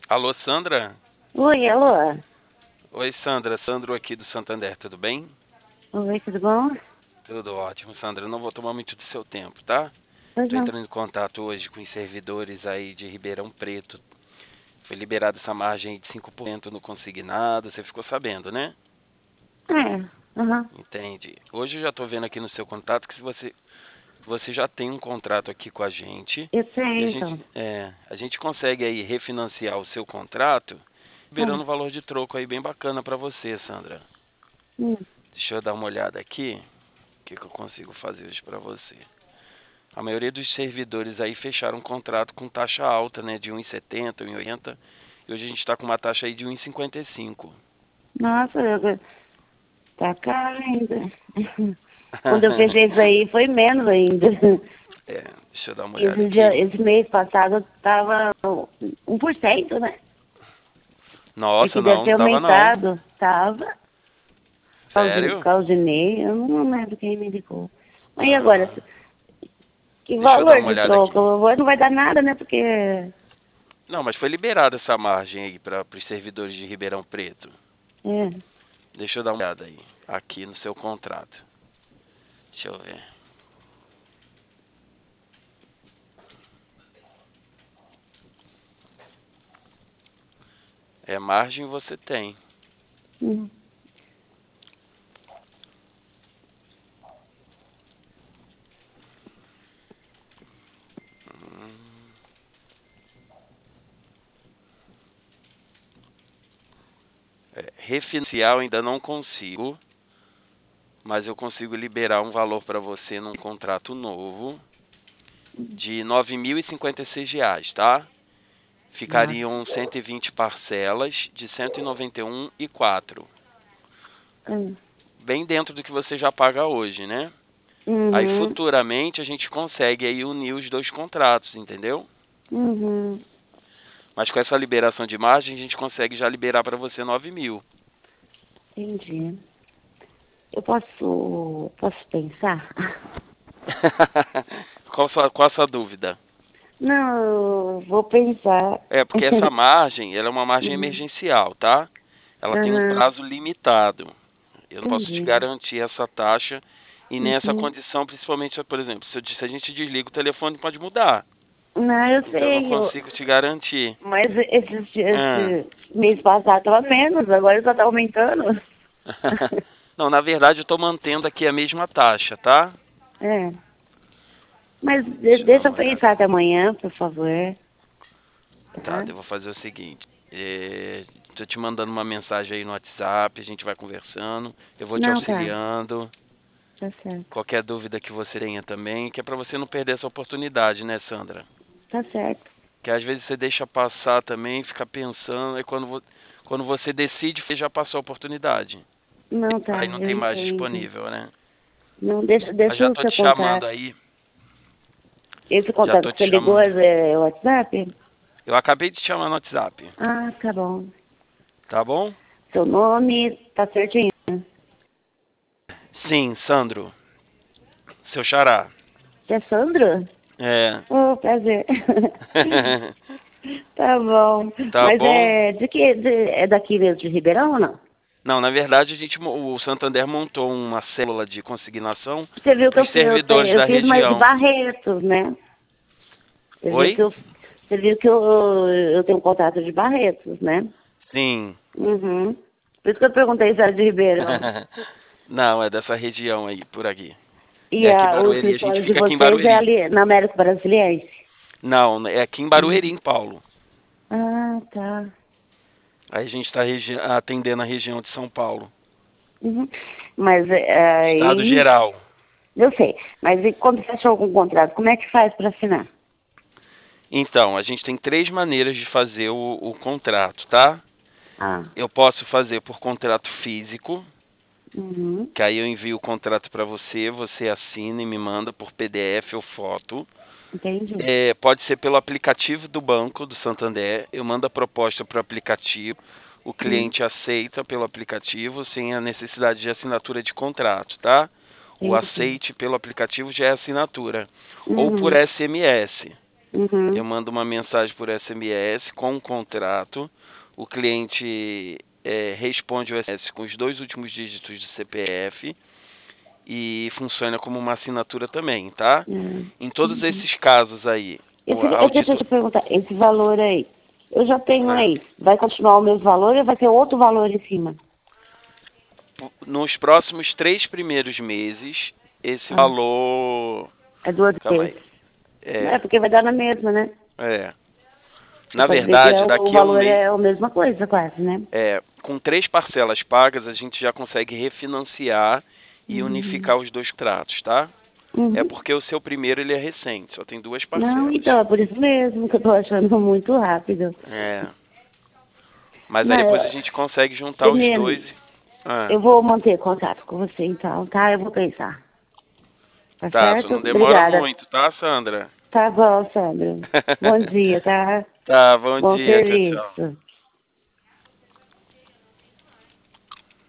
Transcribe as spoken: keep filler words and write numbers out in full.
Alô, Sandra? Oi, alô? Oi, Sandra. Sandro aqui do Santander, tudo bem? Oi, tudo bom? Tudo ótimo, Sandra. Eu não vou tomar muito do seu tempo, tá? Pois Tô não. entrando em contato hoje com os servidores aí de Ribeirão Preto. Foi liberada essa margem aí de cinco por cento no consignado, você ficou sabendo, né? É, aham. Entende. Hoje eu já tô vendo aqui no seu contato que se você, você já tem um contrato aqui com a gente Eu e a sei, então. gente, é, a gente consegue aí refinanciar o seu contrato, Ah, liberando um valor de troco aí bem bacana pra você, Sandra. hum. Deixa eu dar uma olhada aqui. O que, que eu consigo fazer hoje para você? A maioria dos servidores aí fecharam um contrato com taxa alta, né, de um e setenta, um e oitenta, e hoje a gente está com uma taxa aí de um e cinquenta e cinco. Nossa, eu- tá caro ainda. Quando eu fechei isso aí, foi menos ainda. É, deixa eu dar uma olhada Esse, aqui. dia, esse mês passado tava um por cento, né? É Nossa, que deve não, ter não tava não. aumentado. Tava. Claudi- Sério? Claudinei, eu não lembro quem me indicou. Mas e agora? Ah, Que deixa eu dar valor uma de olhada aqui. troco? Agora não vai dar nada, né? Porque. Não, mas foi liberada essa margem aí para os servidores de Ribeirão Preto. É. Deixa eu dar uma olhada aí, aqui no seu contrato. Deixa eu ver. É margem você tem. Hum. É, refinanciar eu ainda não consigo, mas eu consigo liberar um valor para você num contrato novo de nove mil e cinquenta e seis reais, tá? Nossa. Ficariam cento e vinte parcelas de cento e noventa e um e quatro, Hum. bem dentro do que você já paga hoje, né? Aí Uhum. futuramente a gente consegue aí unir os dois contratos, entendeu? Uhum. Mas com essa liberação de margem a gente consegue já liberar para você nove mil. Entendi. Eu posso, posso pensar? Qual a sua, qual a sua dúvida? Não, eu vou pensar. É, porque essa margem, ela é uma margem Uhum. emergencial, tá? Ela tem um Aham, prazo limitado. Eu não posso te entendi. garantir essa taxa e nem essa Uhum. condição, principalmente, por exemplo, se, eu, se a gente desliga o telefone, pode mudar. Não, eu Então eu não sei, eu, consigo te garantir. mas esse, Ah. esse mês passado estava menos, agora só está aumentando. Não, na verdade eu estou mantendo aqui a mesma taxa, tá? É, mas de- Deixa eu dar deixa eu uma olhada pensar aqui. até amanhã, por favor, Tá, tá? eu vou fazer o seguinte. É, tô te mandando uma mensagem aí no WhatsApp, a gente vai conversando, eu vou te Não, tá, auxiliando. tá certo, Qualquer dúvida que você tenha também, que é para você não perder essa oportunidade, né, Sandra? tá certo. Que às vezes você deixa passar também, fica pensando, e quando, vo- quando você decide, você já passou a oportunidade. Não, tá, Aí não eu tem mais entendo. disponível, né? Não, deixa, Mas deixa já o tô seu te chamando contato. aí, Esse já contato tô que te você ligou chamando. é o WhatsApp? Eu acabei de te chamar no WhatsApp, Ah, tá bom. tá bom? Seu nome tá certinho. Sim, Sandro, seu xará. Você é Sandro? É. Oh, prazer. Tá bom. Tá Mas bom? é de que de- é daqui mesmo de Ribeirão ou não? Não, na verdade, a gente, mo- o Santander montou uma célula de consignação Você viu que para eu, os fi- eu, servidores tenho, eu da fiz mais de região. Barretos, né? Você viu Oi? que eu, você viu que eu, eu tenho um contato de Barretos, né? Sim. Uhum. Por isso que eu perguntei se era de Ribeirão. Não, é dessa região aí, por aqui. E É aqui em a, o Barueri, a gente escritório de fica aqui em vocês é Barueri. ali na América Brasiliense? Não, é aqui em Barueri, Hum. em Paulo. Ah, tá. Aí a gente está atendendo a região de São Paulo. Uhum. Mas é, Estado aí, geral. eu sei. Mas e quando fecha algum contrato, como é que faz para assinar? Então, a gente tem três maneiras de fazer o, o contrato, tá? Ah, Eu posso fazer por contrato físico, uhum. que aí eu envio o contrato para você, você assina e me manda por P D F ou foto. Entendi. É, pode ser pelo aplicativo do banco do Santander. Eu mando a proposta para o aplicativo. O Hum, cliente aceita pelo aplicativo sem a necessidade de assinatura de contrato, tá? O entendi. aceite pelo aplicativo já é assinatura. Ou por Uhum. S M S. Uhum. Eu mando uma mensagem por S M S com o contrato. O cliente é, responde o S M S com os dois últimos dígitos do C P F e funciona como uma assinatura também, tá? É. Em todos Uhum. esses casos aí, o Esse, eh, deixa eu auditor... te perguntar, esse valor aí, eu já tenho Ah, aí, vai continuar o mesmo valor ou vai ter outro valor em cima? nos próximos três primeiros meses, esse Ah, valor... é duas Calma aí. vezes. É, É, porque vai dar na mesma, né? é. Você Na pode ver que é, verdade, o, o daqui a um valor mês... é a mesma coisa, quase, né? É, com três parcelas pagas, a gente já consegue refinanciar e Uhum. unificar os dois contratos, tá? É Uhum. porque o seu primeiro ele é recente, só tem duas Não, parcelas. então, é por isso mesmo que eu tô achando muito rápido. É, mas aí depois a Mas, gente consegue juntar os Daniele, dois. e- Ah, eu vou manter contato com você então, tá? Eu vou pensar. Tá tá, só certo? não demora Obrigada. muito, tá, Sandra? Tá bom, Sandra. Bom dia, tá? Tá, bom Bom dia, tchau, tchau. serviço.